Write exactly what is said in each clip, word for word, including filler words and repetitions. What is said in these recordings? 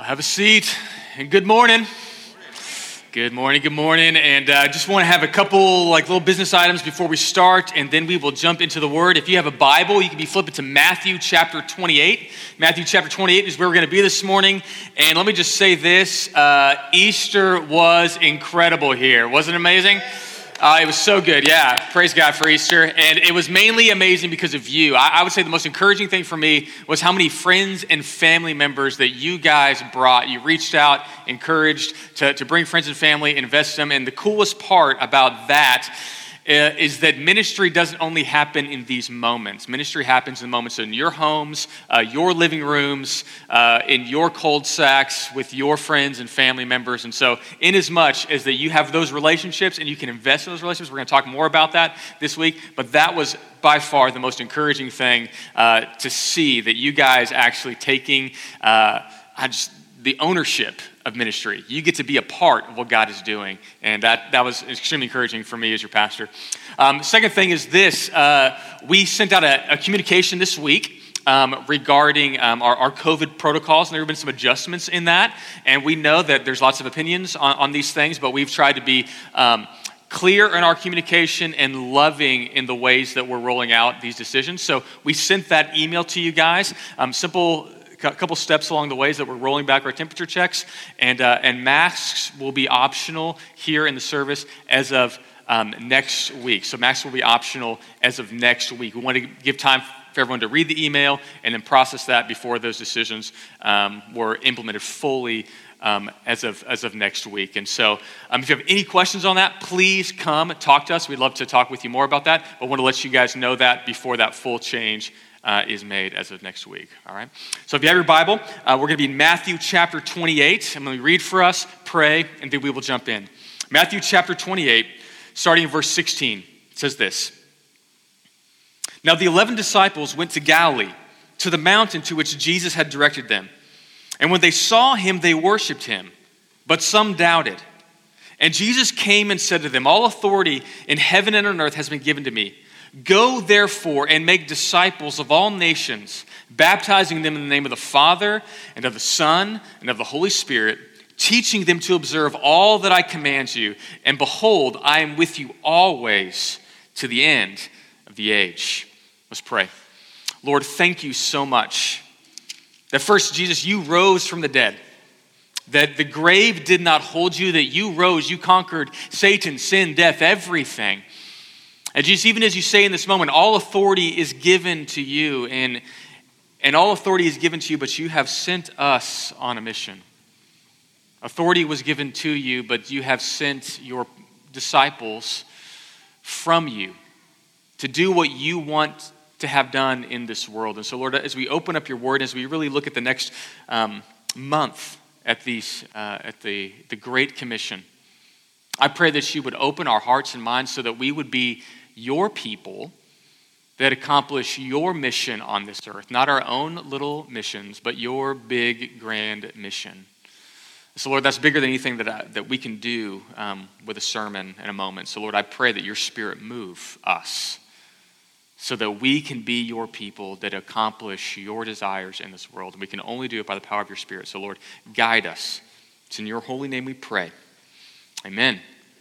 Have a seat, and good morning. Good morning, good morning, and I uh, just want to have a couple like little business items before we start, and then we will jump into the Word. If you have a Bible, you can be flipping to Matthew chapter twenty-eight. Matthew chapter twenty-eight is where we're going to be this morning, and let me just say this, uh, Easter was incredible here. Wasn't it amazing? Uh, it was so good, yeah. Praise God for Easter. And it was mainly amazing because of you. I, I would say the most encouraging thing for me was how many friends and family members that you guys brought. You reached out, encouraged to, to bring friends and family, invest them. And the coolest part about that uh, is that ministry doesn't only happen in these moments. Ministry happens in moments in your homes, uh, your living rooms, uh, in your cul-de-sacs with your friends and family members. And so inasmuch as that you have those relationships and you can invest in those relationships, we're going to talk more about that this week, but that was by far the most encouraging thing uh, to see, that you guys actually taking uh, I just the ownership of ministry. You get to be a part of what God is doing. And that, that was extremely encouraging for me as your pastor. Um, second thing is this. Uh, we sent out a, a communication this week um, regarding um, our, our COVID protocols. And there have been some adjustments in that. And we know that there's lots of opinions on, on these things, but we've tried to be um, clear in our communication and loving in the ways that we're rolling out these decisions. So we sent that email to you guys. Um, simple A couple steps along the ways that we're rolling back our temperature checks, and uh, and masks will be optional here in the service as of um, next week. So masks will be optional as of next week. We want to give time for everyone to read the email and then process that before those decisions um, were implemented fully um, as of as of next week. And so um, if you have any questions on that, please come talk to us. We'd love to talk with you more about that, but I want to let you guys know that before that full change Uh, is made as of next week, all right? So if you have your Bible, uh, we're going to be in Matthew chapter twenty-eight. I'm going to read for us, pray, and then we will jump in. Matthew chapter twenty-eight, starting in verse sixteen, it says this. Now the eleven disciples went to Galilee, to the mountain to which Jesus had directed them. And when they saw him, they worshipped him, but some doubted. And Jesus came and said to them, all authority in heaven and on earth has been given to me. Go, therefore, and make disciples of all nations, baptizing them in the name of the Father and of the Son and of the Holy Spirit, teaching them to observe all that I command you. And behold, I am with you always to the end of the age. Let's pray. Lord, thank you so much that first, Jesus, you rose from the dead, that the grave did not hold you, that you rose, you conquered Satan, sin, death, everything. And Jesus, even as you say in this moment, all authority is given to you, and, and all authority is given to you, but you have sent us on a mission. Authority was given to you, but you have sent your disciples from you to do what you want to have done in this world. And so, Lord, as we open up your word, as we really look at the next um, month at these, uh, at the, the Great Commission, I pray that you would open our hearts and minds so that we would be your people that accomplish your mission on this earth, not our own little missions, but your big, grand mission. So, Lord, that's bigger than anything that I, that we can do um, with a sermon in a moment. So, Lord, I pray that your Spirit move us so that we can be your people that accomplish your desires in this world. And we can only do it by the power of your Spirit. So, Lord, guide us. It's in your holy name we pray. Amen.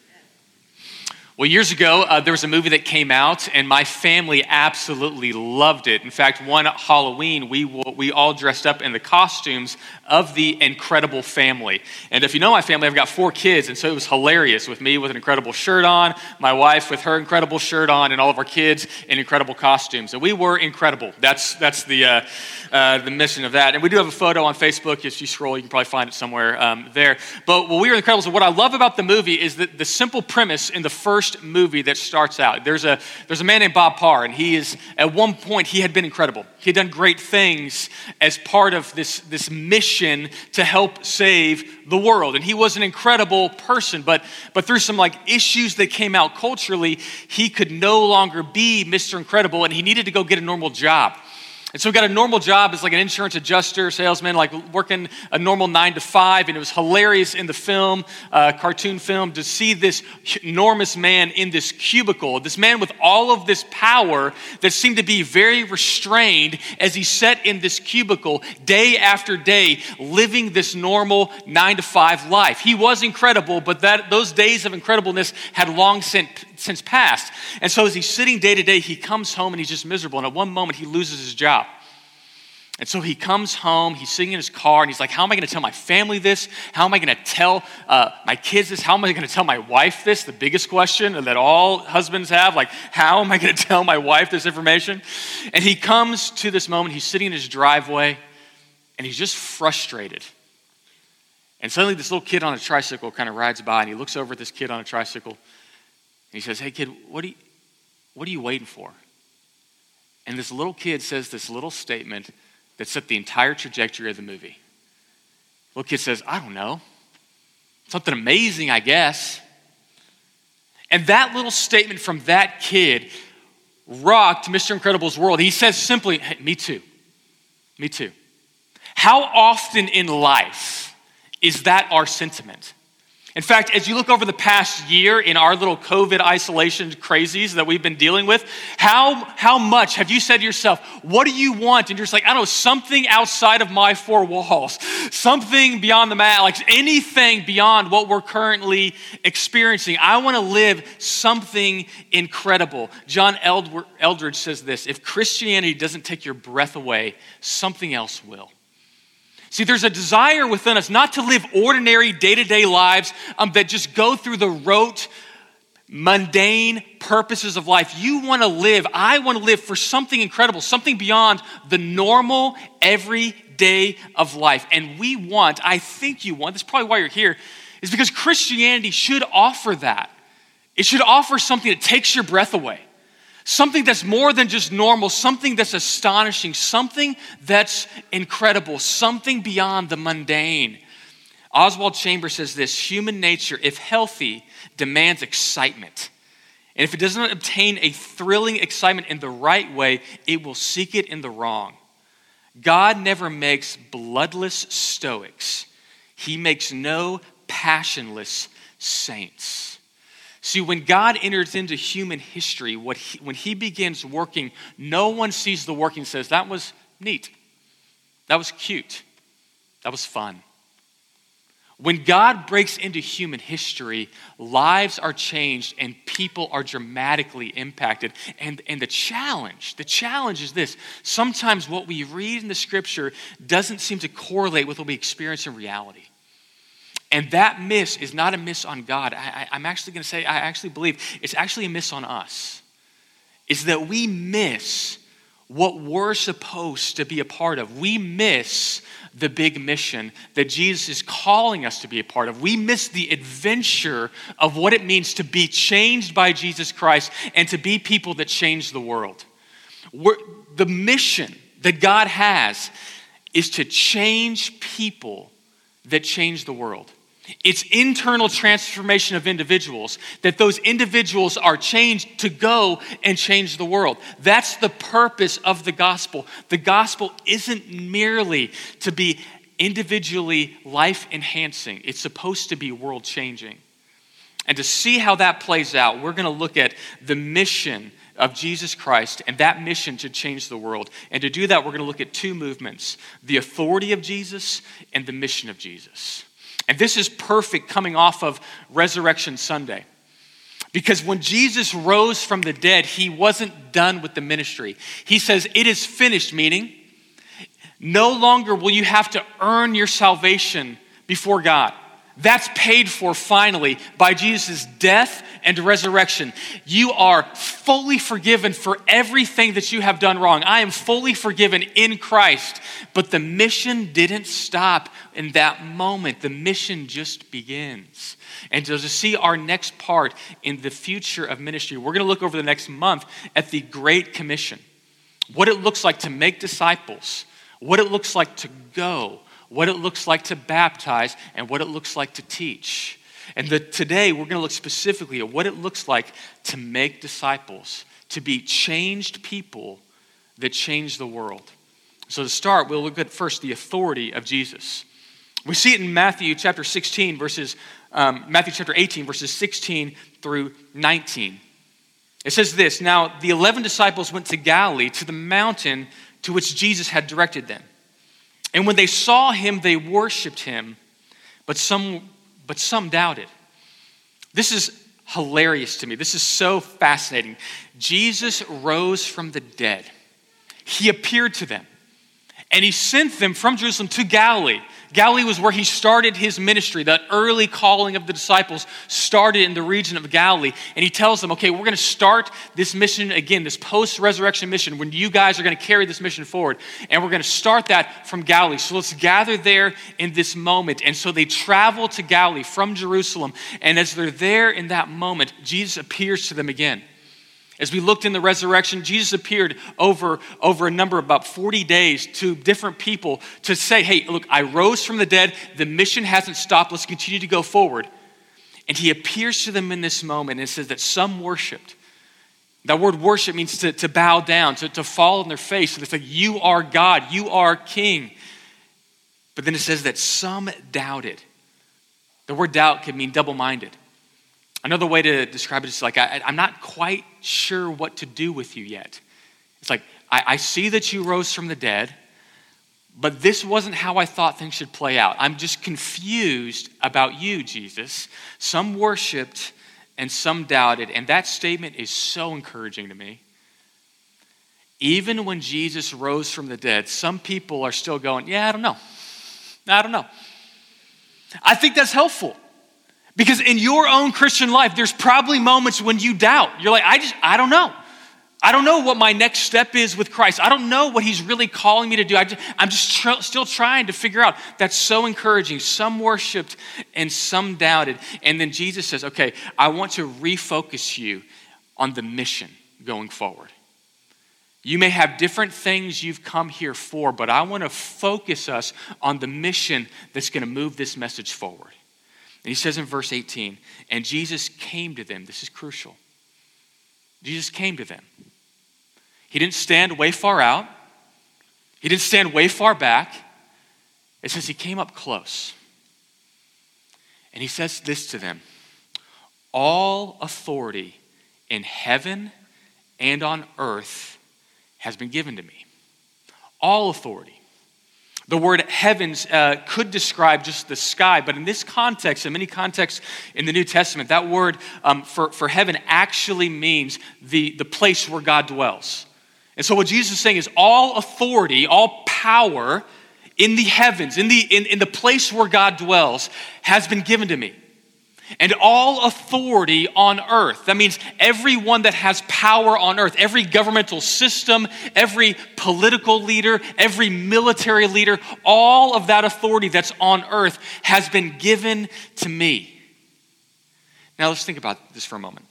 Well, years ago, uh, there was a movie that came out, and my family absolutely loved it. In fact, one Halloween, we we all dressed up in the costumes of the Incredible Family. And if you know my family, I've got four kids, and so it was hilarious with me with an Incredible shirt on, my wife with her Incredible shirt on, and all of our kids in Incredible costumes. And we were incredible. That's that's the uh, uh, the mission of that. And we do have a photo on Facebook. If you scroll, you can probably find it somewhere um, there. But well, we were Incredibles. And what I love about the movie is that the simple premise in the first movie that starts out. There's a there's a man named Bob Parr, and he is, at one point, he had been incredible. He had done great things as part of this, this mission to help save the world. And he was an incredible person, but, but through some like issues that came out culturally, he could no longer be Mister Incredible, and he needed to go get a normal job. And so he got a normal job as like an insurance adjuster, salesman, like working a normal nine to five. And it was hilarious in the film, uh, cartoon film, to see this enormous man in this cubicle, this man with all of this power that seemed to be very restrained as he sat in this cubicle day after day, living this normal nine to five life. He was incredible, but that those days of incredibleness had long since, since passed. And so as he's sitting day to day, he comes home and he's just miserable. And at one moment, he loses his job. And so he comes home, he's sitting in his car, and he's like, how am I going to tell my family this? How am I going to tell uh, my kids this? How am I going to tell my wife this? The biggest question that all husbands have, like, how am I going to tell my wife this information? And he comes to this moment, he's sitting in his driveway, and he's just frustrated. And suddenly this little kid on a tricycle kind of rides by, and he looks over at this kid on a tricycle, and he says, hey kid, what are you, what are you waiting for? And this little kid says this little statement that set the entire trajectory of the movie. The little kid says, I don't know. Something amazing, I guess. And that little statement from that kid rocked Mister Incredible's world. He says simply, hey, me too. Me too. How often in life is that our sentiment? In fact, as you look over the past year in our little COVID isolation crazies that we've been dealing with, how, how much have you said to yourself, what do you want? And you're just like, I don't know, something outside of my four walls, something beyond the mat, like anything beyond what we're currently experiencing. I want to live something incredible. John Eldredge says this, if Christianity doesn't take your breath away, something else will. See, there's a desire within us not to live ordinary day-to-day lives um, that just go through the rote, mundane purposes of life. You want to live, I want to live for something incredible, something beyond the normal, everyday of life. And we want, I think you want, that's probably why you're here, is because Christianity should offer that. It should offer something that takes your breath away. Something that's more than just normal, something that's astonishing, something that's incredible, something beyond the mundane. Oswald Chambers says this, human nature, if healthy, demands excitement. And if it does not obtain a thrilling excitement in the right way, it will seek it in the wrong. God never makes bloodless stoics. He makes no passionless saints. See, when God enters into human history, what he, when he begins working, no one sees the working and says, that was neat. That was cute. That was fun. When God breaks into human history, lives are changed and people are dramatically impacted. And, and the challenge, the challenge is this. Sometimes what we read in the scripture doesn't seem to correlate with what we experience in reality. And that miss is not a miss on God. I, I, I'm actually going to say, I actually believe it's actually a miss on us. It's that we miss what we're supposed to be a part of. We miss the big mission that Jesus is calling us to be a part of. We miss the adventure of what it means to be changed by Jesus Christ and to be people that change the world. We're, the mission that God has is to change people that change the world. It's internal transformation of individuals, that those individuals are changed to go and change the world. That's the purpose of the gospel. The gospel isn't merely to be individually life-enhancing. It's supposed to be world-changing. And to see how that plays out, we're going to look at the mission of Jesus Christ and that mission to change the world. And to do that, we're going to look at two movements, the authority of Jesus and the mission of Jesus. And this is perfect coming off of Resurrection Sunday. Because when Jesus rose from the dead, he wasn't done with the ministry. He says, it is finished, meaning no longer will you have to earn your salvation before God. That's paid for finally by Jesus' death and resurrection. You are fully forgiven for everything that you have done wrong. I am fully forgiven in Christ. But the mission didn't stop in that moment. The mission just begins. And to see our next part in the future of ministry, we're going to look over the next month at the Great Commission. What it looks like to make disciples. What it looks like to go. What it looks like to baptize, and what it looks like to teach. And the, today, we're going to look specifically at what it looks like to make disciples, to be changed people that change the world. So to start, we'll look at first the authority of Jesus. We see it in Matthew chapter sixteen, verses um, Matthew chapter eighteen, verses sixteen through nineteen. It says this: "Now the eleven disciples went to Galilee, to the mountain to which Jesus had directed them. And when they saw him, they worshipped him, but some, but some doubted." This is hilarious to me. This is so fascinating. Jesus rose from the dead. He appeared to them, and he sent them from Jerusalem to Galilee. Galilee was where he started his ministry. That early calling of the disciples started in the region of Galilee. And he tells them, okay, we're going to start this mission again, this post-resurrection mission, when you guys are going to carry this mission forward. And we're going to start that from Galilee. So let's gather there in this moment. And so they travel to Galilee from Jerusalem. And as they're there in that moment, Jesus appears to them again. As we looked in the resurrection, Jesus appeared over, over a number of about forty days to different people to say, hey, look, I rose from the dead. The mission hasn't stopped. Let's continue to go forward. And he appears to them in this moment, and it says that some worshiped. That word worship means to, to bow down, to, to fall on their face. And it's like, you are God, you are King. But then it says that some doubted. The word doubt can mean double-minded. Another way to describe it is like, I, I'm not quite sure what to do with you yet. It's like, I, I see that you rose from the dead, but this wasn't how I thought things should play out. I'm just confused about you, Jesus. Some worshiped and some doubted, and that statement is so encouraging to me. Even when Jesus rose from the dead, some people are still going, yeah, I don't know. I don't know. I think that's helpful. Because in your own Christian life, there's probably moments when you doubt. You're like, I just, I don't know. I don't know what my next step is with Christ. I don't know what he's really calling me to do. I just, I'm just tr- still trying to figure out. That's so encouraging. Some worshiped and some doubted. And then Jesus says, okay, I want to refocus you on the mission going forward. You may have different things you've come here for, but I want to focus us on the mission that's going to move this message forward. And he says in verse eighteen, and Jesus came to them. This is crucial. Jesus came to them. He didn't stand way far out. He didn't stand way far back. It says he came up close. And he says this to them: all authority in heaven and on earth has been given to me. All authority. The word heavens uh, could describe just the sky, but in this context, in many contexts in the New Testament, that word um, for, for heaven actually means the, the place where God dwells. And so what Jesus is saying is all authority, all power in the heavens, in the, in, in the place where God dwells, has been given to me. And all authority on earth. That means everyone that has power on earth, every governmental system, every political leader, every military leader, all of that authority that's on earth has been given to me. Now let's think about this for a moment.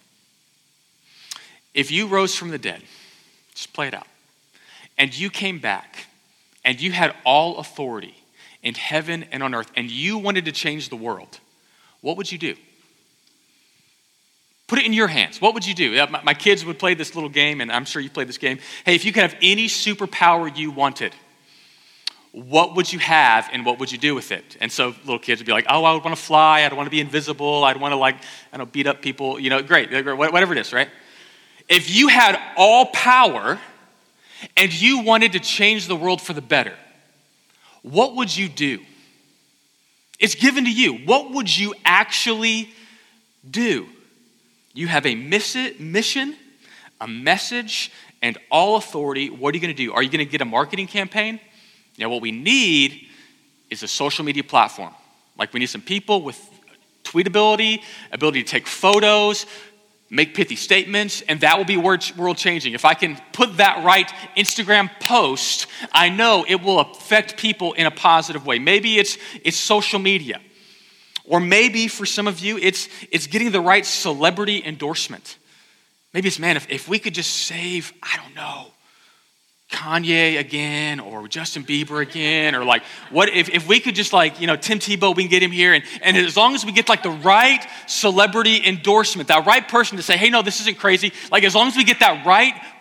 If you rose from the dead, just play it out, and you came back, and you had all authority in heaven and on earth, and you wanted to change the world, what would you do? Put it in your hands. What would you do? My kids would play this little game, and I'm sure you played this game. Hey, if you could have any superpower you wanted, what would you have and what would you do with it? And so little kids would be like, oh, I would want to fly. I'd want to be invisible. I'd want to like, I don't know, beat up people. You know, great, whatever it is, right? If you had all power and you wanted to change the world for the better, what would you do? It's given to you. What would you actually do? You have a mission, a message, and all authority. What are you going to do? Are you going to get a marketing campaign? Now, what we need is a social media platform. Like we need some people with tweetability, ability to take photos, make pithy statements, and that will be world changing. If I can put that right Instagram post, I know it will affect people in a positive way. Maybe it's it's social media. Or maybe for some of you, it's it's getting the right celebrity endorsement. Maybe it's, man, if, if we could just save, I don't know, Kanye again, or Justin Bieber again, or like, what if, if we could just like, you know, Tim Tebow, we can get him here, and, and as long as we get like the right celebrity endorsement, that right person to say, hey, no, this isn't crazy, like as long as we get that right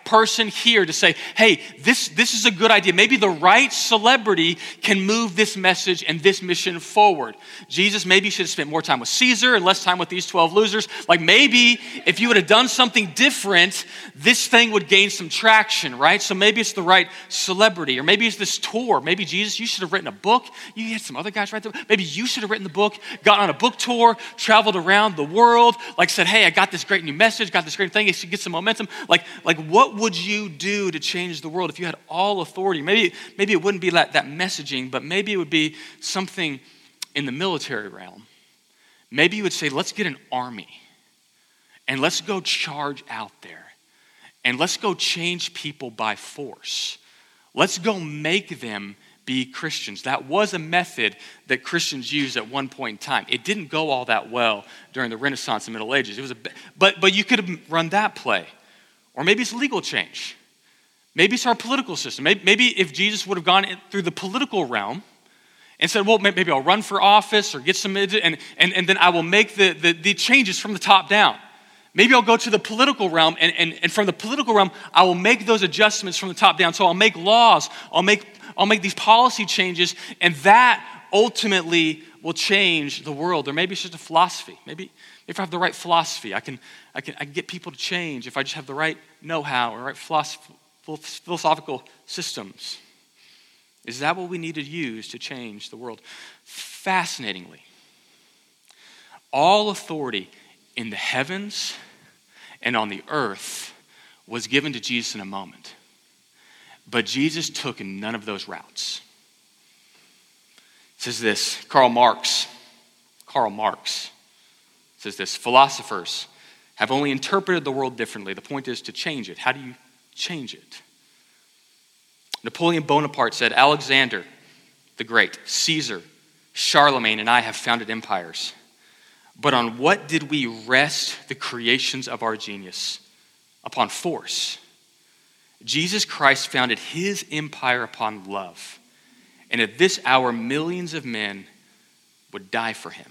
person here to say, hey, this, this is a good idea. Maybe the right celebrity can move this message and this mission forward. Jesus, maybe you should have spent more time with Caesar and less time with these twelve losers. Like maybe if you would have done something different, this thing would gain some traction, right? So maybe it's the right celebrity, or maybe it's this tour. Maybe Jesus, you should have written a book. You had some other guys write the book. Maybe you should have written the book, got on a book tour, traveled around the world, like said, hey, I got this great new message, got this great thing, it should get some momentum. Like, like what would you do to change the world if you had all authority? Maybe, maybe it wouldn't be that, that messaging, but maybe it would be something in the military realm. Maybe you would say, let's get an army and let's go charge out there and let's go change people by force. Let's go make them be Christians. That was a method that Christians used at one point in time. It didn't go all that well during the Renaissance and Middle Ages. It was a, but, but you could have run that play. Or maybe it's legal change. Maybe it's our political system. Maybe, maybe if Jesus would have gone through the political realm and said, well, maybe I'll run for office or get some, and, and, and then I will make the, the, the changes from the top down. Maybe I'll go to the political realm, and, and, and from the political realm, I will make those adjustments from the top down. So I'll make laws, I'll make I'll make these policy changes, and that ultimately will change the world. Or maybe it's just a philosophy. Maybe if I have the right philosophy, I can I can I can get people to change if I just have the right know-how or right philosoph- philosophical systems. Is that what we need to use to change the world? Fascinatingly, all authority in the heavens and on the earth was given to Jesus in a moment. But Jesus took none of those routes. It says this, Karl Marx, Karl Marx says this, philosophers have only interpreted the world differently. The point is to change it. How do you change it? Napoleon Bonaparte said, Alexander the Great, Caesar, Charlemagne, and I have founded empires. But on what did we rest the creations of our genius? Upon force. Jesus Christ founded his empire upon love. And at this hour, millions of men would die for him.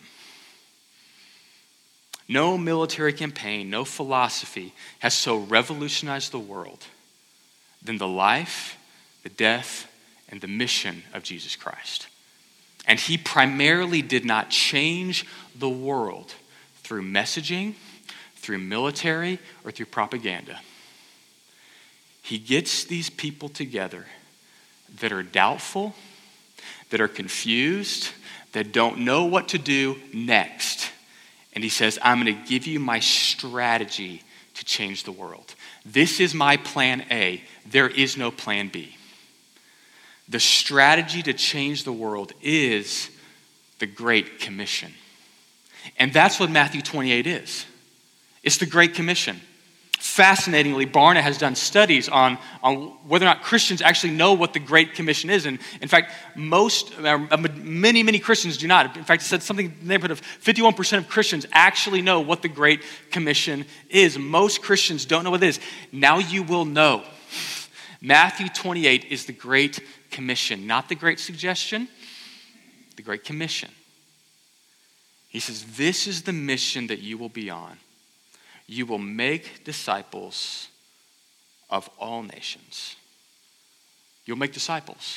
No military campaign, no philosophy has so revolutionized the world than the life, the death, and the mission of Jesus Christ. And he primarily did not change the world through messaging, through military, or through propaganda. He gets these people together that are doubtful, that are confused, that don't know what to do next. And he says, I'm going to give you my strategy to change the world. This is my plan A. There is no plan B. The strategy to change the world is the Great Commission. And that's what Matthew twenty-eight is. It's the Great Commission. Fascinatingly, Barna has done studies on, on whether or not Christians actually know what the Great Commission is. And in fact, most, uh, many, many Christians do not. In fact, it said something in the neighborhood of fifty-one percent of Christians actually know what the Great Commission is. Most Christians don't know what it is. Now you will know. Matthew twenty-eight is the Great Commission, not the Great Suggestion, the Great Commission. He says, this is the mission that you will be on. You will make disciples of all nations. You'll make disciples.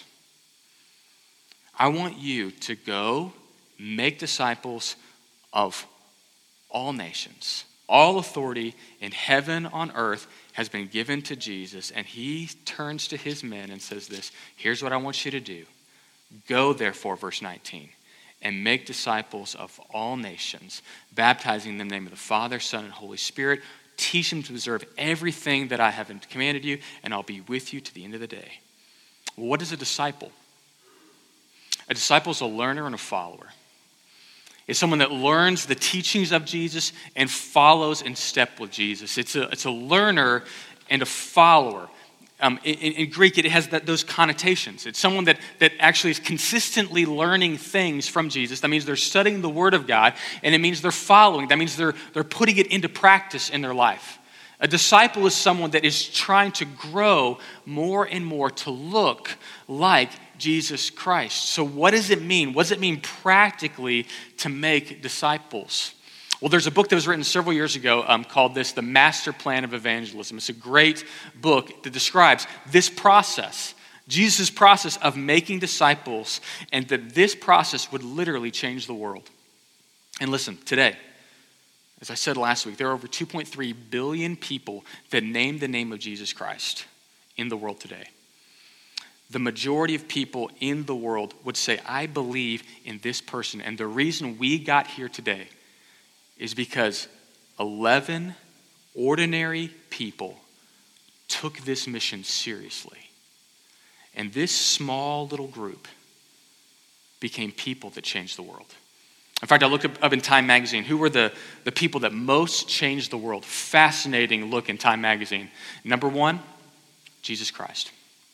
I want you to go make disciples of all nations. All authority in heaven, on earth, has been given to Jesus, and he turns to his men and says this, here's what I want you to do. Go, therefore, verse nineteen, and make disciples of all nations, baptizing them in the name of the Father, Son, and Holy Spirit. Teach them to observe everything that I have commanded you, and I'll be with you to the end of the day. Well, what is a disciple? A disciple is a learner and a follower. It's someone that learns the teachings of Jesus and follows in step with Jesus. It's a, it's a learner and a follower. Um, in, in Greek, it has that, those connotations. It's someone that, that actually is consistently learning things from Jesus. That means they're studying the Word of God, and it means they're following. That means they're, they're putting it into practice in their life. A disciple is someone that is trying to grow more and more to look like Jesus Christ. So what does it mean? What does it mean practically to make disciples? Well, there's a book that was written several years ago um, called this, The Master Plan of Evangelism. It's a great book that describes this process, Jesus' process of making disciples, and that this process would literally change the world. And listen, today, as I said last week, there are over two point three billion people that name the name of Jesus Christ in the world today. The majority of people in the world would say, I believe in this person. And the reason we got here today is because eleven ordinary people took this mission seriously. And this small little group became people that changed the world. In fact, I looked up in Time magazine, who were the, the people that most changed the world? Fascinating look in Time magazine. Number one, Jesus Christ.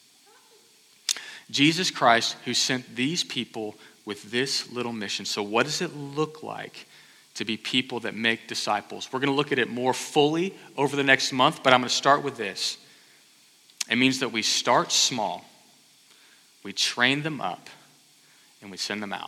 Jesus Christ, who sent these people with this little mission. So what does it look like to be people that make disciples? We're going to look at it more fully over the next month, but I'm going to start with this. It means that we start small, we train them up, and we send them out.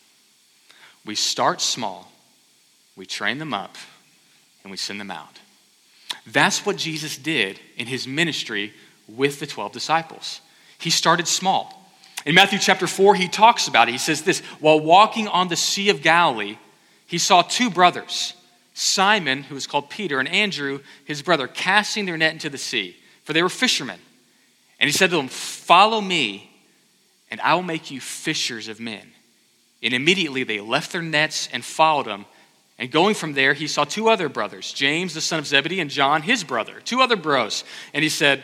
We start small, we train them up, and we send them out. That's what Jesus did in his ministry with the twelve disciples. He started small. In Matthew chapter four, he talks about it. He says this, while walking on the Sea of Galilee, he saw two brothers, Simon, who was called Peter, and Andrew, his brother, casting their net into the sea, for they were fishermen. And he said to them, follow me, and I will make you fishers of men. And immediately they left their nets and followed him. And going from there, he saw two other brothers, James, the son of Zebedee, and John, his brother, two other bros. And he said,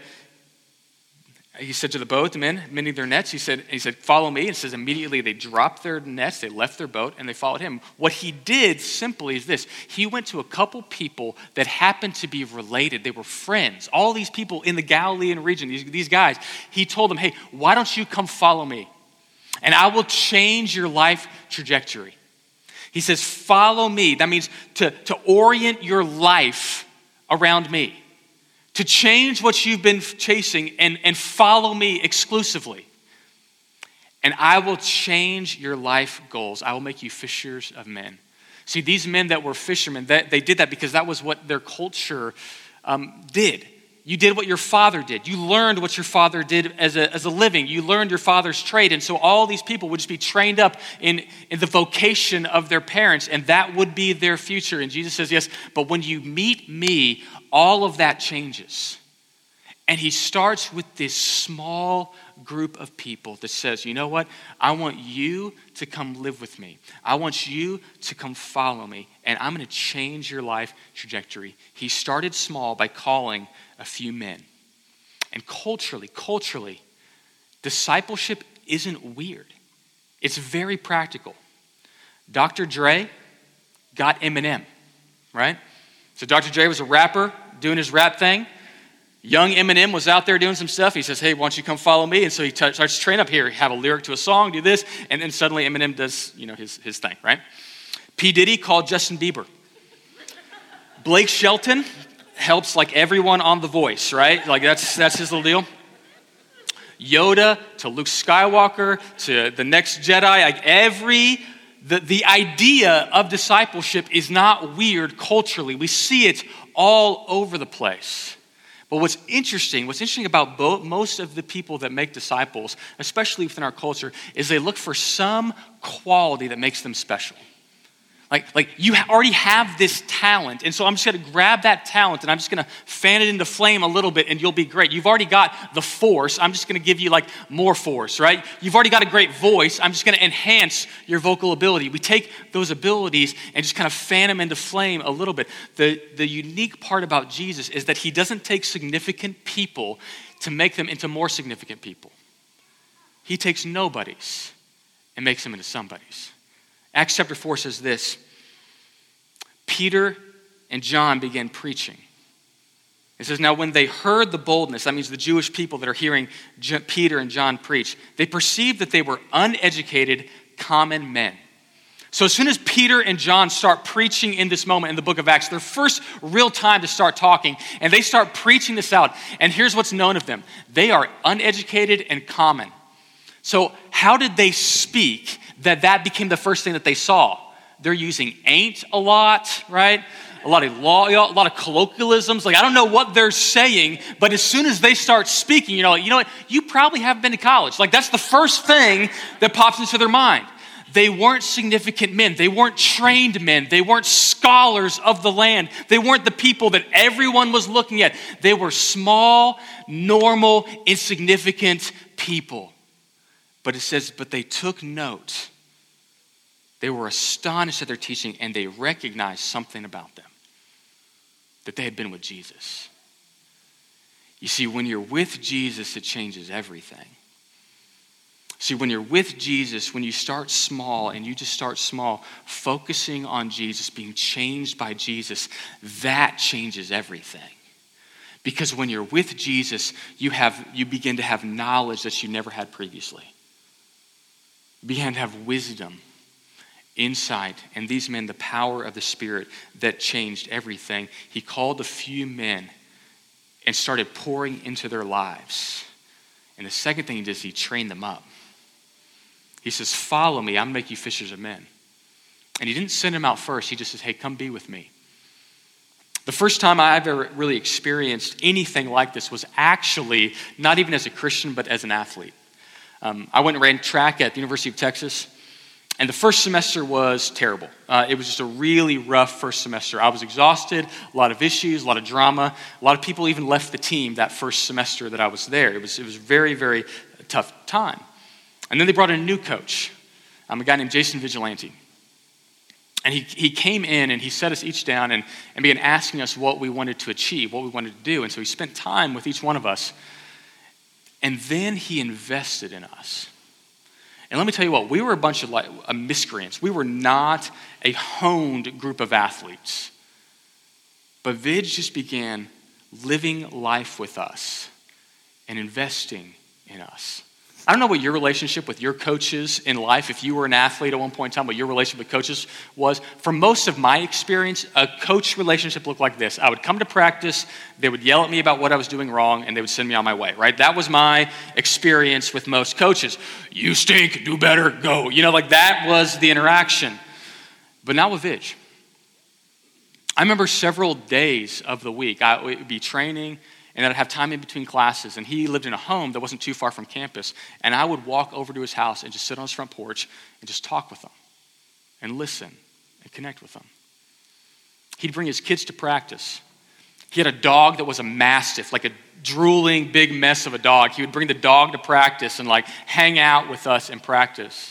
he said to the boat, the men, mending their nets, he said, he said, follow me. And it says immediately they dropped their nets, they left their boat, and they followed him. What he did simply is this. He went to a couple people that happened to be related. They were friends. All these people in the Galilean region, these, these guys, he told them, hey, why don't you come follow me? And I will change your life trajectory. He says, follow me. That means to, to orient your life around me. To change what you've been chasing and, and follow me exclusively. And I will change your life goals. I will make you fishers of men. See, these men that were fishermen, that, they did that because that was what their culture um, did. You did what your father did. You learned what your father did as a, as a living. You learned your father's trade. And so all these people would just be trained up in, in the vocation of their parents, and that would be their future. And Jesus says, yes, but when you meet me, all of that changes. And he starts with this small group of people that says, you know what? I want you to come live with me. I want you to come follow me, and I'm going to change your life trajectory. He started small by calling a few men. And culturally, culturally, discipleship isn't weird. It's very practical. Doctor Dre got Eminem, right? So Doctor Dre was a rapper doing his rap thing. Young Eminem was out there doing some stuff. He says, hey, why don't you come follow me? And so he t- starts to train up here, have a lyric to a song, do this, and then suddenly Eminem does, you know, his, his thing, right? P. Diddy called Justin Bieber. Blake Shelton helps like everyone on The Voice, right? Like that's that's his little deal. Yoda to Luke Skywalker to the next Jedi, like every the, the idea of discipleship is not weird culturally. We see it all over the place. But what's interesting, what's interesting about both, most of the people that make disciples, especially within our culture, is they look for some quality that makes them special. Like, like you already have this talent, and so I'm just going to grab that talent and I'm just going to fan it into flame a little bit and you'll be great. You've already got the force. I'm just going to give you like more force, right? You've already got a great voice. I'm just going to enhance your vocal ability. We take those abilities and just kind of fan them into flame a little bit. The, the unique part about Jesus is that he doesn't take significant people to make them into more significant people. He takes nobodies and makes them into somebodies. Acts chapter four says this, Peter and John began preaching. It says, now when they heard the boldness, that means the Jewish people that are hearing J- Peter and John preach, they perceived that they were uneducated, common men. So as soon as Peter and John start preaching in this moment in the book of Acts, their first real time to start talking, and they start preaching this out, and here's what's known of them. They are uneducated and common. So how did they speak that that became the first thing that they saw? They're using ain't a lot, right? A lot of law, a lot of colloquialisms. Like, I don't know what they're saying, but as soon as they start speaking, you know, you know what? You probably haven't been to college. Like, that's the first thing that pops into their mind. They weren't significant men. They weren't trained men. They weren't scholars of the land. They weren't the people that everyone was looking at. They were small, normal, insignificant people. But it says, but they took note. They were astonished at their teaching, and they recognized something about them, that they had been with Jesus. You see, when you're with Jesus, it changes everything. See, when you're with Jesus, when you start small and you just start small, focusing on Jesus, being changed by Jesus, that changes everything. Because when you're with Jesus, you have you begin to have knowledge that you never had previously. You begin to have wisdom, insight, and these men, the power of the Spirit that changed everything. He called a few men and started pouring into their lives. And the second thing he did is he trained them up. He says, follow me, I'm going to make you fishers of men. And he didn't send them out first. He just says, hey, come be with me. The first time I've ever really experienced anything like this was actually not even as a Christian, but as an athlete. Um, I went and ran track at the University of Texas. And the first semester was terrible. Uh, it was just a really rough first semester. I was exhausted, a lot of issues, a lot of drama. A lot of people even left the team that first semester that I was there. It was, it was a very, very tough time. And then they brought in a new coach, um, a guy named Jason Vigilante. And he, he came in and he set us each down and, and began asking us what we wanted to achieve, what we wanted to do. And so he spent time with each one of us. And then he invested in us. And let me tell you what, we were a bunch of like, uh, miscreants. We were not a honed group of athletes. But Vidge just began living life with us and investing in us. I don't know what your relationship with your coaches in life, if you were an athlete at one point in time, what your relationship with coaches was. For most of my experience, a coach relationship looked like this. I would come to practice, they would yell at me about what I was doing wrong, and they would send me on my way, right? That was my experience with most coaches. You stink, do better, go. You know, like that was the interaction. But not with Vidge. I remember several days of the week, I would be training, and I'd have time in between classes. And he lived in a home that wasn't too far from campus. And I would walk over to his house and just sit on his front porch and just talk with him and listen and connect with him. He'd bring his kids to practice. He had a dog that was a mastiff, like a drooling big mess of a dog. He would bring the dog to practice and like hang out with us in practice.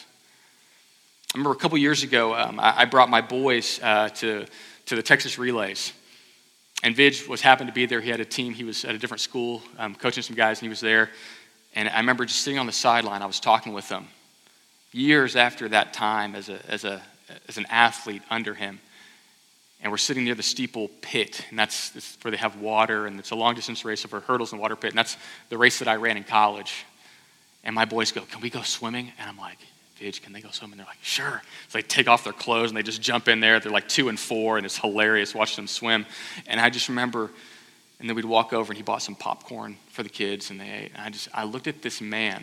I remember a couple years ago, um, I, I brought my boys uh, to, to the Texas Relays. And Vidge was happened to be there. He had a team. He was at a different school, um, coaching some guys, and he was there. And I remember just sitting on the sideline. I was talking with him years after that time as a as a as an athlete under him. And we're sitting near the steeple pit, and that's, that's where they have water, and it's a long distance race over hurdles and water pit. And that's the race that I ran in college. And my boys go, "Can we go swimming?" And I'm like, "Vidge, can they go swimming?" They're like, "Sure." So they take off their clothes and they just jump in there. They're like two and four, and it's hilarious watching them swim. And I just remember, and then we'd walk over, and he bought some popcorn for the kids, and they ate. And I just, I looked at this man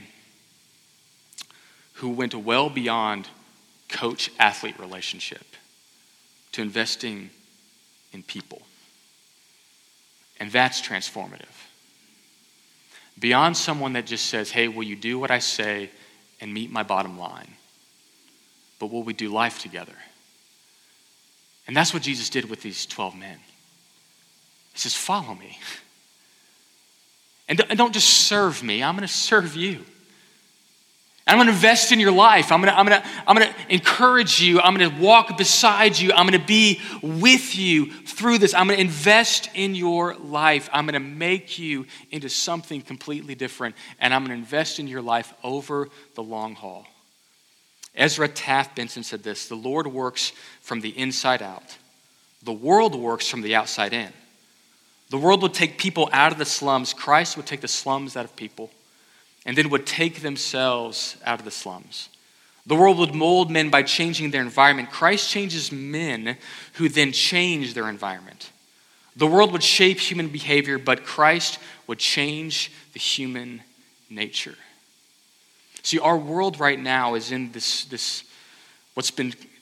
who went well beyond coach-athlete relationship to investing in people. And that's transformative. Beyond someone that just says, "Hey, will you do what I say and meet my bottom line?" But will we do life together? And that's what Jesus did with these twelve men. He says, "Follow me. And don't just serve me, I'm going to serve you. I'm going to invest in your life. I'm going to, I'm going to, I'm going to encourage you. I'm going to walk beside you. I'm going to be with you through this. I'm going to invest in your life. I'm going to make you into something completely different. And I'm going to invest in your life over the long haul." Ezra Taft Benson said this: "The Lord works from the inside out. The world works from the outside in. The world would take people out of the slums. Christ would take the slums out of people, and then would take themselves out of the slums. The world would mold men by changing their environment. Christ changes men who then change their environment. The world would shape human behavior, but Christ would change the human nature." See, our world right now is in this, this what's been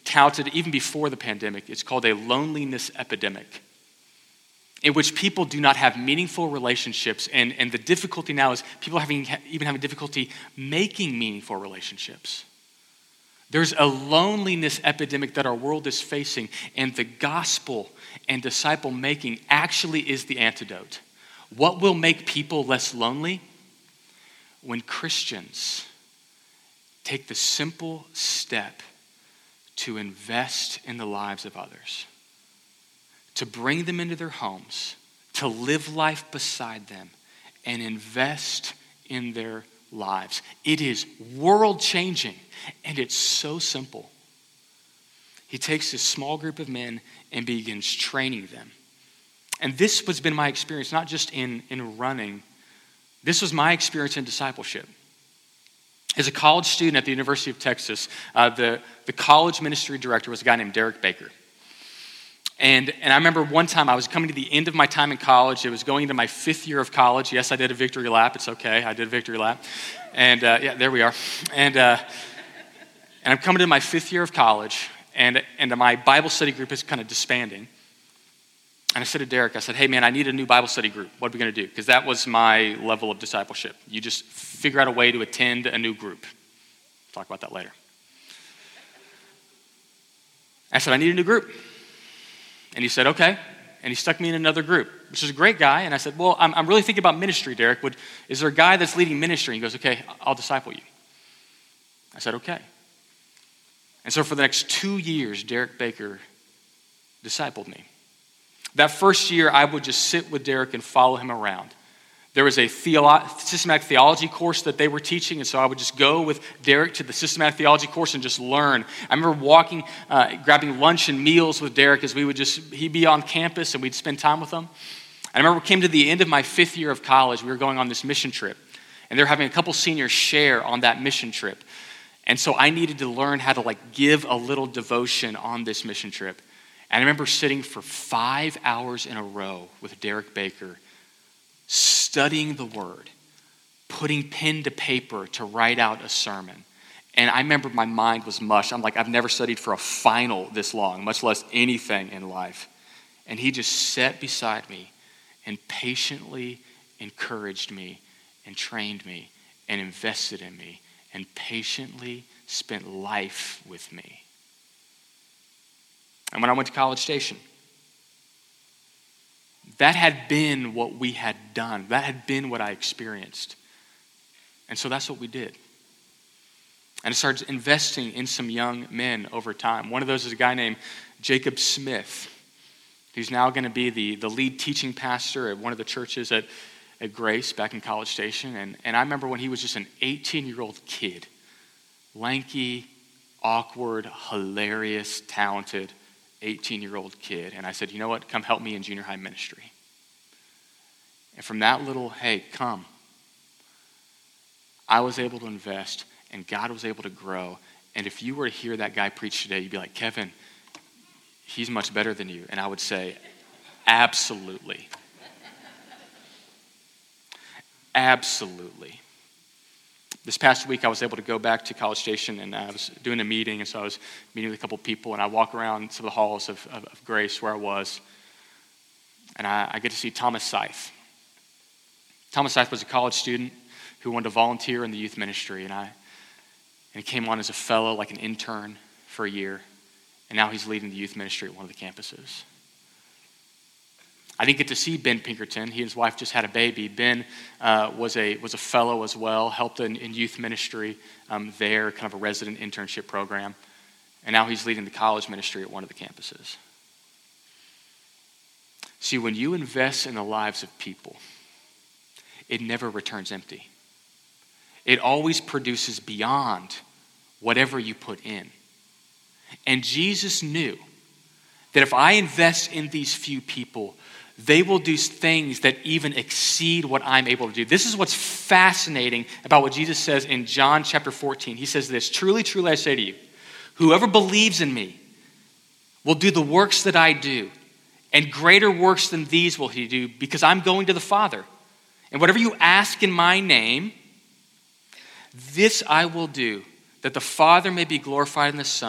recounted even before the pandemic. It's called a loneliness epidemic, in which people do not have meaningful relationships. And, and the difficulty now is people having even having difficulty making meaningful relationships. There's a loneliness epidemic that our world is facing, and the gospel and disciple making actually is the antidote. What will make people less lonely? When Christians take the simple step to invest in the lives of others, to bring them into their homes, to live life beside them, and invest in their lives. It is world-changing, and it's so simple. He takes this small group of men and begins training them. And this has been my experience, not just in, in running. This was my experience in discipleship. As a college student at the University of Texas, uh, the, the college ministry director was a guy named Derek Baker. And, and I remember one time I was coming to the end of my time in college. It was going into my fifth year of college. Yes, I did a victory lap. It's okay. I did a victory lap. And uh, yeah, there we are. And uh, and I'm coming to my fifth year of college, and, and my Bible study group is kind of disbanding. And I said to Derek, I said, hey man, I need a new Bible study group. What are we going to do? Because that was my level of discipleship. You just figure out a way to attend a new group. Talk about that later. I said, I need a new group. And he said, okay. And he stuck me in another group, which is a great guy. And I said, well, I'm, I'm really thinking about ministry, Derek. Would, is there a guy that's leading ministry? And he goes, okay, I'll disciple you. I said, okay. And so for the next two years, Derek Baker discipled me. That first year, I would just sit with Derek and follow him around. There was a theolo- systematic theology course that they were teaching, and so I would just go with Derek to the systematic theology course and just learn. I remember walking, uh, grabbing lunch and meals with Derek as we would just, he'd be on campus and we'd spend time with him. I remember we came to the end of my fifth year of college. We were going on this mission trip, and they were having a couple seniors share on that mission trip. And so I needed to learn how to like give a little devotion on this mission trip. And I remember sitting for five hours in a row with Derek Baker, studying the word, putting pen to paper to write out a sermon. And I remember my mind was mush. I'm like, I've never studied for a final this long, much less anything in life. And he just sat beside me and patiently encouraged me and trained me and invested in me and patiently spent life with me. And when I went to College Station, that had been what we had done. That had been what I experienced. And so that's what we did. And I started investing in some young men over time. One of those is a guy named Jacob Smith, who's now going to be the, the lead teaching pastor at one of the churches at, at Grace back in College Station. And, and I remember when he was just an eighteen-year-old kid, lanky, awkward, hilarious, talented eighteen-year-old kid. And I said, you know what? Come help me in junior high ministry. And from that little, hey, come, I was able to invest, and God was able to grow. And if you were to hear that guy preach today, you'd be like, Kevin, he's much better than you. And I would say, absolutely. Absolutely. This past week, I was able to go back to College Station, and I was doing a meeting, and so I was meeting with a couple people, and I walk around some of the halls of, of, of Grace where I was, and I, I get to see Thomas Scythe. Thomas Scythe was a college student who wanted to volunteer in the youth ministry, and I and he came on as a fellow, like an intern for a year, and now he's leading the youth ministry at one of the campuses. I didn't get to see Ben Pinkerton. He and his wife just had a baby. Ben uh, was a was a fellow as well, helped in, in youth ministry um, there, kind of a resident internship program. And now he's leading the college ministry at one of the campuses. See, when you invest in the lives of people, it never returns empty. It always produces beyond whatever you put in. And Jesus knew that if I invest in these few people, they will do things that even exceed what I'm able to do. This is what's fascinating about what Jesus says in John chapter fourteen. He says this, truly, truly I say to you, whoever believes in me will do the works that I do, and greater works than these will he do, because I'm going to the Father. And whatever you ask in my name, this I will do, that the Father may be glorified in the Son.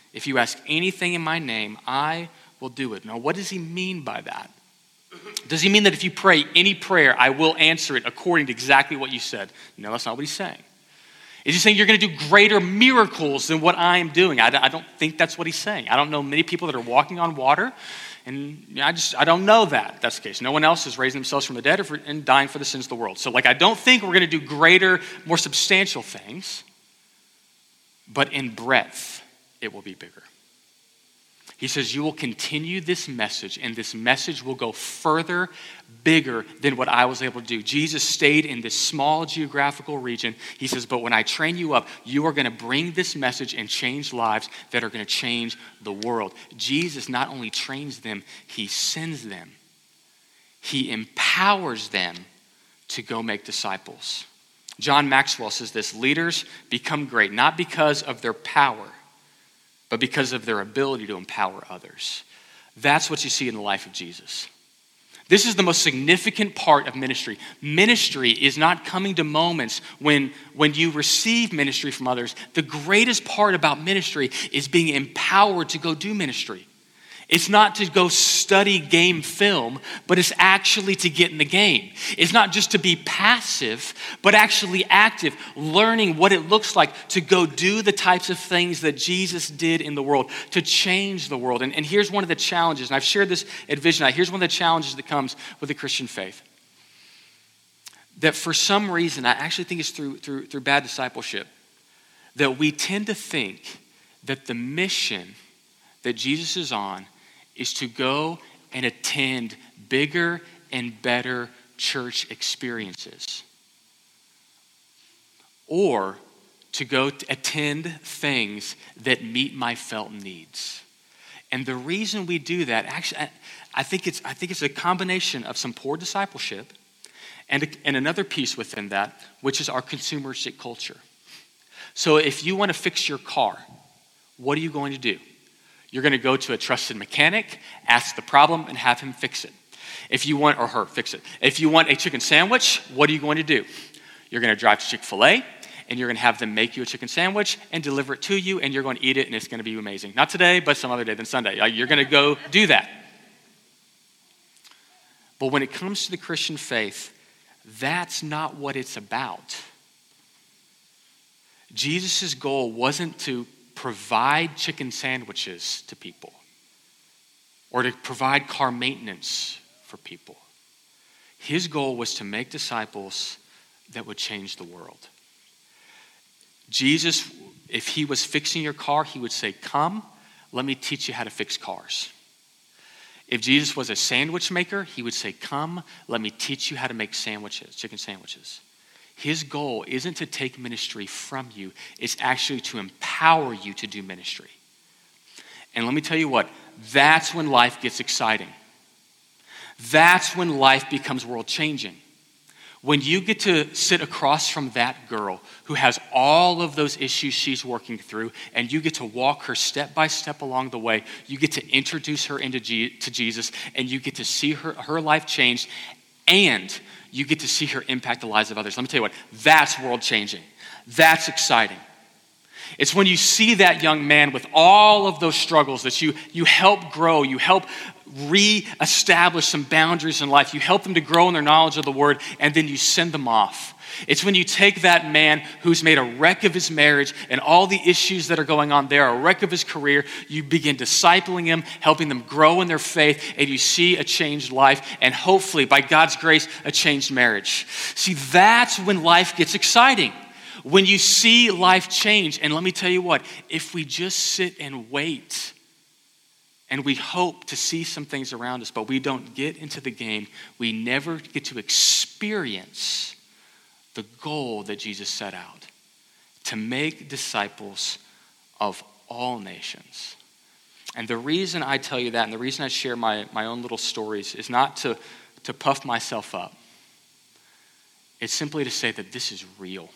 If you ask anything in my name, I will do it. Now, what does he mean by that? Does he mean that if you pray any prayer, I will answer it according to exactly what you said? No, that's not what he's saying. Is he saying you're going to do greater miracles than what I am doing? I, I don't think that's what he's saying. I don't know many people that are walking on water, and I just I don't know that that's the case. No one else is raising themselves from the dead or for, and dying for the sins of the world. So, like, I don't think we're going to do greater, more substantial things, but in breadth, it will be bigger. He says, you will continue this message, and this message will go further, bigger than what I was able to do. Jesus stayed in this small geographical region. He says, but when I train you up, you are going to bring this message and change lives that are going to change the world. Jesus not only trains them, he sends them. He empowers them to go make disciples. John Maxwell says this, leaders become great, not because of their power, but because of their ability to empower others. That's what you see in the life of Jesus. This is the most significant part of ministry. Ministry is not coming to moments when, when you receive ministry from others. The greatest part about ministry is being empowered to go do ministry. It's not to go study game film, but it's actually to get in the game. It's not just to be passive, but actually active, learning what it looks like to go do the types of things that Jesus did in the world, to change the world. And, and here's one of the challenges, and I've shared this at Vision Night. Here's one of the challenges that comes with the Christian faith. That for some reason, I actually think it's through, through, through bad discipleship, that we tend to think that the mission that Jesus is on is to go and attend bigger and better church experiences. Or to go to attend things that meet my felt needs. And the reason we do that, actually, I, I think it's I think it's a combination of some poor discipleship and, and another piece within that, which is our consumeristic culture. So if you want to fix your car, what are you going to do? You're going to go to a trusted mechanic, ask the problem, and have him fix it. If you want, or her, fix it. If you want a chicken sandwich, what are you going to do? You're going to drive to Chick-fil-A, and you're going to have them make you a chicken sandwich and deliver it to you, and you're going to eat it, and it's going to be amazing. Not today, but some other day than Sunday. You're going to go do that. But when it comes to the Christian faith, that's not what it's about. Jesus' goal wasn't to provide chicken sandwiches to people or to provide car maintenance for people. His goal was to make disciples that would change the world. Jesus, if he was fixing your car, he would say, come, let me teach you how to fix cars. If Jesus was a sandwich maker, he would say, come, let me teach you how to make sandwiches, chicken sandwiches. His goal isn't to take ministry from you. It's actually to empower you to do ministry. And let me tell you what, that's when life gets exciting. That's when life becomes world-changing. When you get to sit across from that girl who has all of those issues she's working through, and you get to walk her step by step along the way, you get to introduce her into G- to Jesus, and you get to see her, her life changed, and you get to see her impact the lives of others. Let me tell you what, that's world-changing. That's exciting. It's when you see that young man with all of those struggles that you, you help grow, you help re-establish some boundaries in life, you help them to grow in their knowledge of the word, and then you send them off. It's when you take that man who's made a wreck of his marriage and all the issues that are going on there, a wreck of his career, you begin discipling him, helping them grow in their faith, and you see a changed life, and hopefully, by God's grace, a changed marriage. See, that's when life gets exciting. When you see life change, and let me tell you what, if we just sit and wait, and we hope to see some things around us, but we don't get into the game, we never get to experience the goal that Jesus set out, to make disciples of all nations. And the reason I tell you that, and the reason I share my, my own little stories, is not to, to puff myself up. It's simply to say that this is real.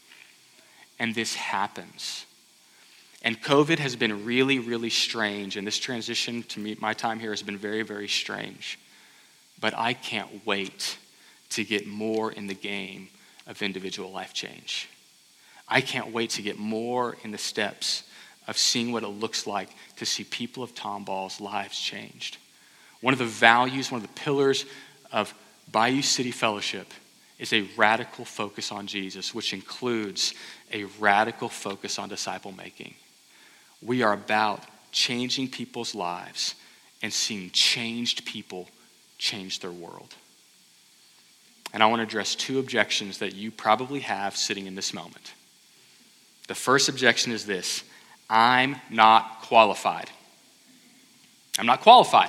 And this happens. And COVID has been really, really strange. And this transition to meet my time here has been very, very strange. But I can't wait to get more in the game of individual life change. I can't wait to get more in the steps of seeing what it looks like to see people of Tomball's lives changed. One of the values, one of the pillars of Bayou City Fellowship is a radical focus on Jesus, which includes a radical focus on disciple making. We are about changing people's lives and seeing changed people change their world. And I want to address two objections that you probably have sitting in this moment. The first objection is this: I'm not qualified. I'm not qualified.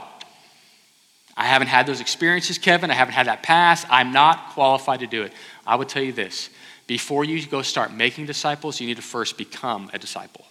I haven't had those experiences, Kevin. I haven't had that past. I'm not qualified to do it. I would tell you this: before you go start making disciples, you need to first become a disciple.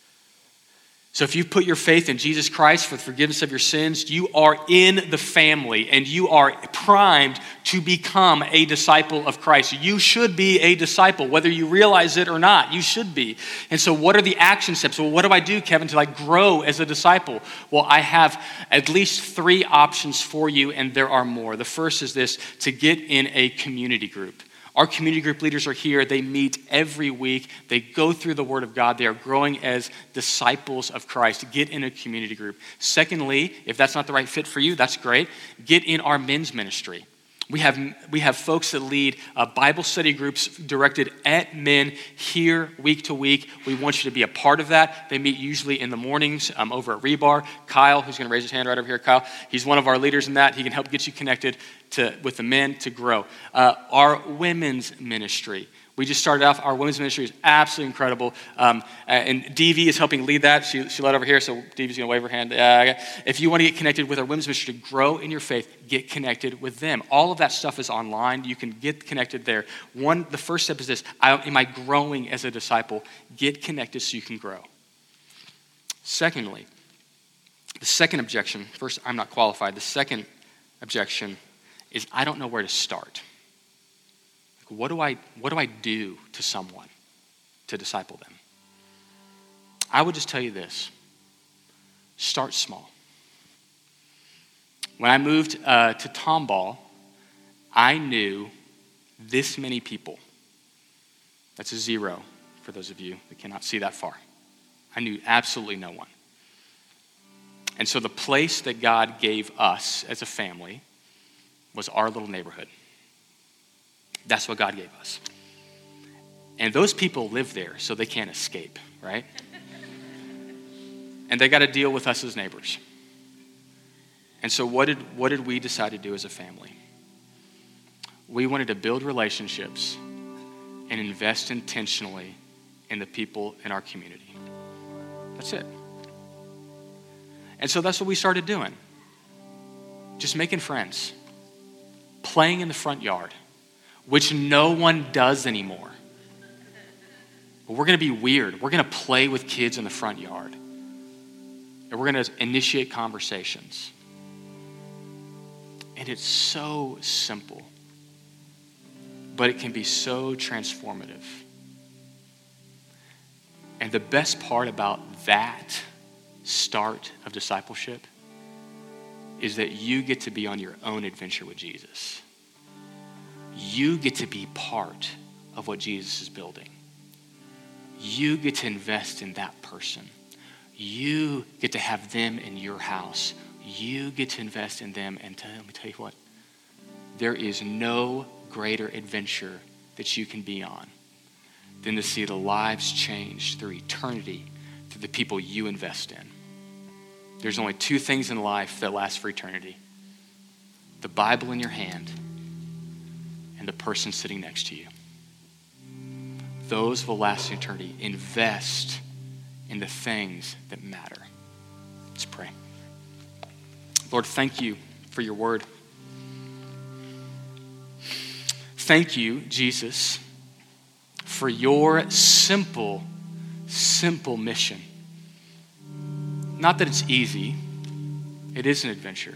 So if you put your faith in Jesus Christ for the forgiveness of your sins, you are in the family and you are primed to become a disciple of Christ. You should be a disciple, whether you realize it or not. You should be. And so what are the action steps? Well, what do I do, Kevin, to like grow as a disciple? Well, I have at least three options for you, and there are more. The first is this: to get in a community group. Our community group leaders are here. They meet every week. They go through the Word of God. They are growing as disciples of Christ. Get in a community group. Secondly, if that's not the right fit for you, that's great. Get in our men's ministry. We have, we have folks that lead uh, Bible study groups directed at men here week to week. We want you to be a part of that. They meet usually in the mornings um, over at Rebar. Kyle, who's going to raise his hand right over here, Kyle, he's one of our leaders in that. He can help get you connected to with the men to grow. Uh, our women's ministry. We just started off. Our women's ministry is absolutely incredible. Um, and D V is helping lead that. She, she led over here, so D V's going to wave her hand. Uh, if you want to get connected with our women's ministry to grow in your faith, get connected with them. All of that stuff is online. You can get connected there. One, the first step is this: I, am I growing as a disciple? Get connected so you can grow. Secondly, the second objection, first, I'm not qualified. The second objection is I don't know where to start. What do I what do I do to someone to disciple them? I would just tell you this: start small. When I moved uh, to Tomball, I knew this many people. That's a zero for those of you that cannot see that far. I knew absolutely no one. And so the place that God gave us as a family was our little neighborhood. That's what God gave us. And those people live there, so they can't escape, right? And they got to deal with us as neighbors. And so what did what did we decide to do as a family? We wanted to build relationships and invest intentionally in the people in our community. That's it. And so that's what we started doing. Just making friends. Playing in the front yard, which no one does anymore. But we're going to be weird. We're going to play with kids in the front yard. And we're going to initiate conversations. And it's so simple, but it can be so transformative. And the best part about that start of discipleship is that you get to be on your own adventure with Jesus. You get to be part of what Jesus is building. You get to invest in that person. You get to have them in your house. You get to invest in them. And tell, let me tell you what, there is no greater adventure that you can be on than to see the lives changed through eternity through the people you invest in. There's only two things in life that last for eternity: the Bible in your hand and the person sitting next to you. Those will last eternity. Invest in the things that matter. Let's pray. Lord, thank you for your word. Thank you, Jesus, for your simple, simple mission. Not that it's easy. It is an adventure.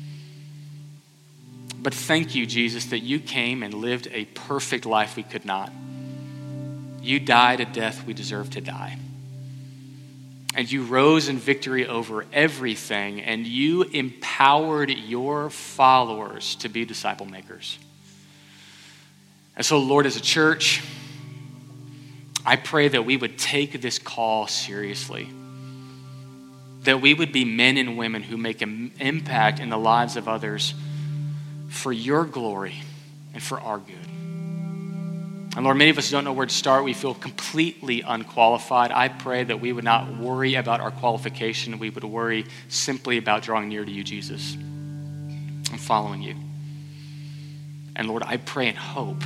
But thank you, Jesus, that you came and lived a perfect life we could not. You died a death we deserved to die. And you rose in victory over everything, and you empowered your followers to be disciple makers. And so, Lord, as a church, I pray that we would take this call seriously. that we would be men and women who make an impact in the lives of others for your glory and for our good. And Lord, many of us don't know where to start. We feel completely unqualified. I pray that we would not worry about our qualification. We would worry simply about drawing near to you, Jesus, and following you. And Lord, I pray and hope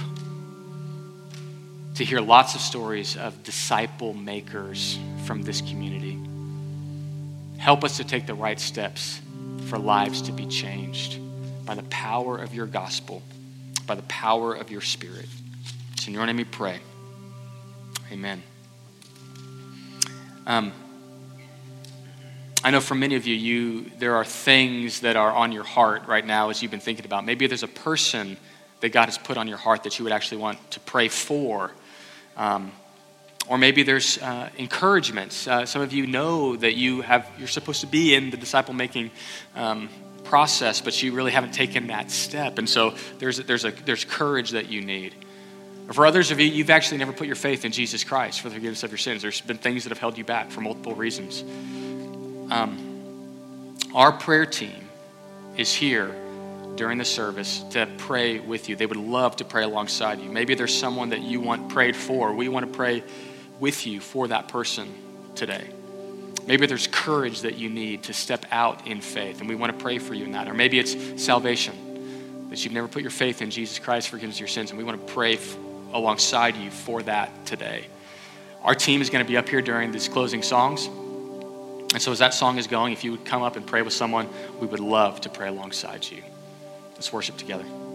to hear lots of stories of disciple makers from this community. Help us to take the right steps for lives to be changed by the power of your gospel, by the power of your Spirit. It's in your name we pray. Amen. Um, I know for many of you, you, there are things that are on your heart right now as you've been thinking about. Maybe there's a person that God has put on your heart that you would actually want to pray for. Um, or maybe there's uh, encouragements. Uh, some of you know that you have, you're supposed to be in the disciple-making um, process, but you really haven't taken that step. And so there's, there's, a, there's courage that you need. Or for others of you, you've actually never put your faith in Jesus Christ for the forgiveness of your sins. There's been things that have held you back for multiple reasons. Um, our prayer team is here during the service to pray with you. They would love to pray alongside you. Maybe there's someone that you want prayed for. We want to pray with you for that person today. Maybe there's courage that you need to step out in faith, and we want to pray for you in that. Or maybe it's salvation, that you've never put your faith in Jesus Christ for forgiveness of your sins, and we want to pray f- alongside you for that today. Our team is going to be up here during these closing songs. And so as that song is going, if you would come up and pray with someone, we would love to pray alongside you. Let's worship together.